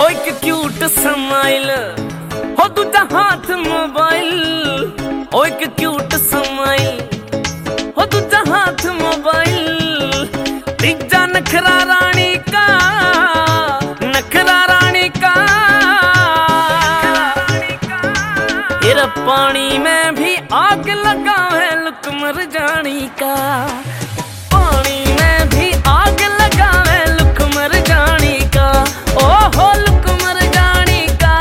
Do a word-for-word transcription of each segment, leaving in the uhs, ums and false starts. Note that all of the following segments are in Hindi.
हो एक क्यूट स्माइल, हो दूजा हाथ मोबाइल। हो एक क्यूट स्माइल, हो दूजा हाथ मोबाइल। तीजा नखरा रानी का, नखरा रानी का। तेरा पानी में भी आग लगा है लुक मरजानी का। पानी में भी आग लगा है लुक मरजानी का। ओ हो लुक मरजानी का।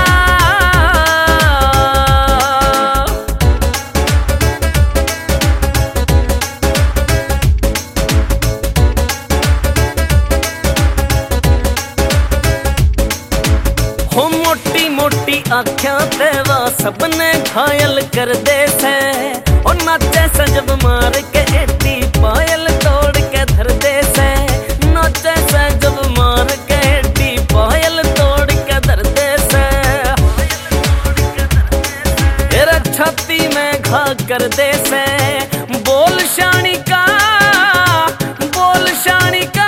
हो मोटी मोटी आँखें तेवा सबने घायल कर दे से। और नाचे सजब मार के एटी पायल तोड़ के धर दे से। नाचे सजब मार के एटी पायल तोड़ के धर दे से। तेरा छाती में घा कर दे से। बोल शानी का, बोल शानी का।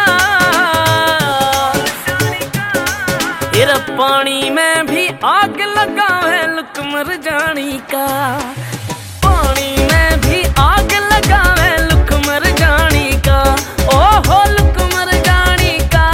तेरा पानी में भी आग लगा है लुक मरजानी का। पानी में भी आग लगा है लुक मरजानी का। ओ हो लुक मरजानी का।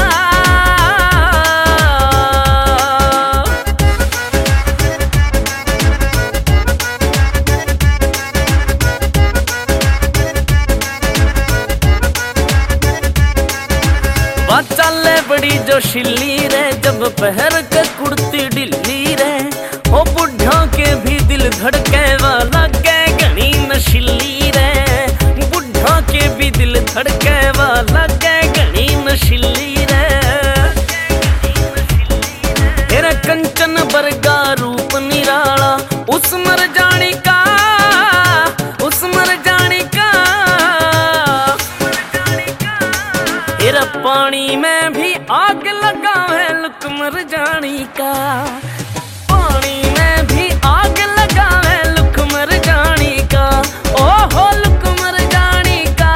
बात चले बड़ी जोशीली रे, जब पहर के कुर्ती ढिल्ली रे। ओ बुढ़ा के भी दिल धड़के वाला के घनी नशीली रे। बुढ़ा के भी दिल धड़के वाला के घनी नशीली रे। तेरा कंचन बरगा रूप निराला उस मरजानी का, उस मरजानी का। तेरा पानी में भी आग लगा है लुक मरजानी का। पानी में भी आग लगा है लुक मरजानी का। ओ हो लुक मरजानी का।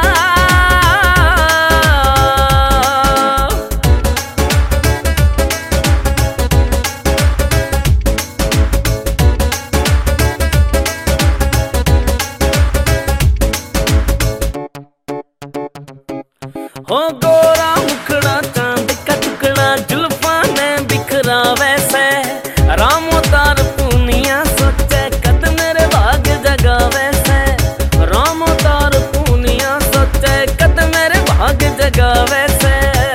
हो गोरा मुखड़ा चांद का टुकड़ा जुल्फा ने बिखरा वैसे। रामो तार पूनिया सोचे कद मेरे भाग जगा वैसे। रामो तार पूनिया सोचे कद मेरे भाग जगा वैसे।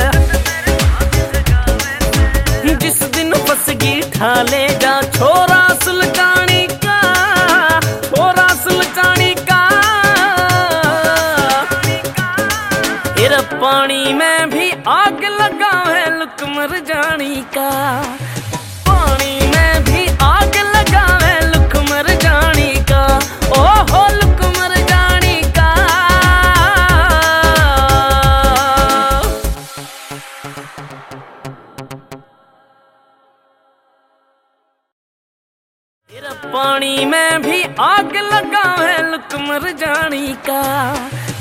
जिस दिन फसगी ठाले जा छोरा सुल्तानी का, छोरा सुल्तानी का। तेरा पानी में भी आग लगा है लुक मरजानी का। पानी में भी आग लगा है लुक मरजानी का। ओ हो लुक मरजानी का। तेरा पानी में भी आग लगा है लुक मरजानी का।